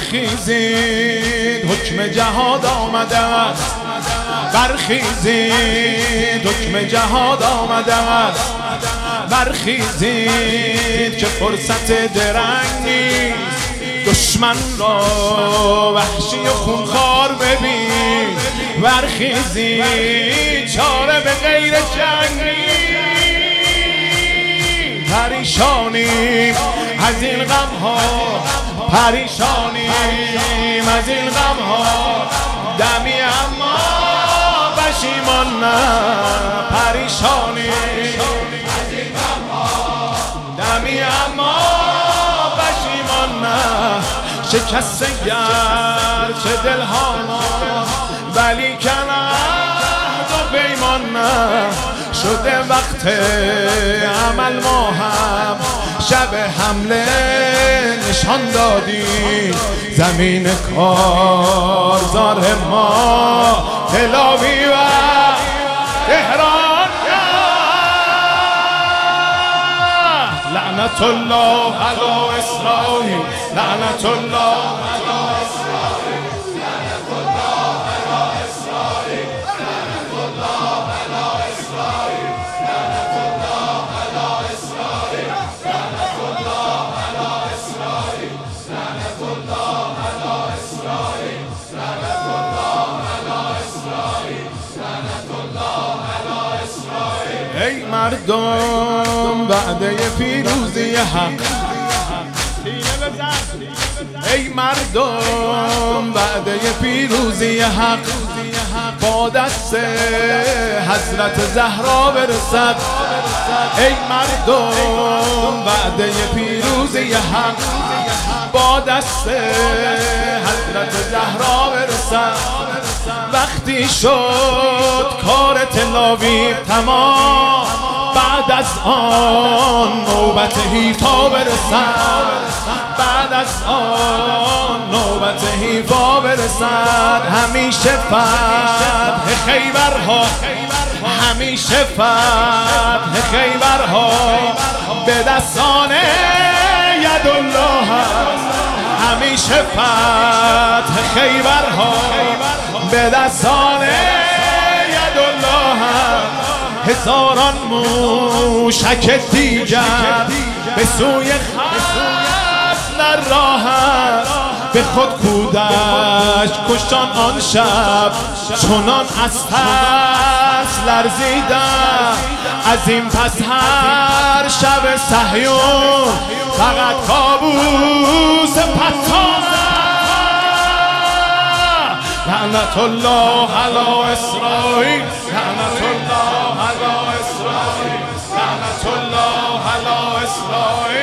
برخیزید حکم جهاد آمده است، برخیزید حکم جهاد آمده است، برخیزید که فرصت درنگ نیست، دشمن را وحشی و خونخوار ببین، برخیزید چاره به غیر جنگ نیست. پریشانیم از این غم ها، پریشانیم از این غم ها، دمی اما پشیمان نه، پریشانیم از این غم ها، دمی اما پشیمان نه. شکسته گرچه دل ها ما، ولی کن عهد و پیمان نه. شده وقت عمل، ما هم شب حمله نشان دادیم، زمین کارزار ما تلاوی و تهران. لعنت الله علی اسرائیل، لعنت الله علی اسرائیل، لعنت الله علی اسرائیل، لعنت الله علی اسرائیل، لعنت الله علی اسرائیل، لعنت الله علی اسرائیل، لعنت الله علی اسرائیل، لعنت الله علی اسرائیل، لعنت الله علی اسرائیل. ای مردم وعده پیروزی حق، ای مردم وعده پیروزی حق با دست حضرت زهرا برسد. ای مردم وعده پیروزی حق با دست حضرت زهرا برسد. وقتی شد کار تلاویب تمام، بعد از آن نوبت حیفا برسد، بعد از آن نوبت حیفا برسد. همیشه فتح خیبرها، همیشه فتح خیبرها به دستان یدالله است، همیشه فتح خیبرها به دستان یدالله است. هزاران موشک دیگر به سوی خصم در راه است، به خود کودش کشتان آن شب، چنان از ترس لرزیدم. از این پس هر شب صهیون فقط کابوس پتان. لعنت الله علی اسرائیل، لعنت الله علی اسرائیل، لعنت الله علی اسرائیل.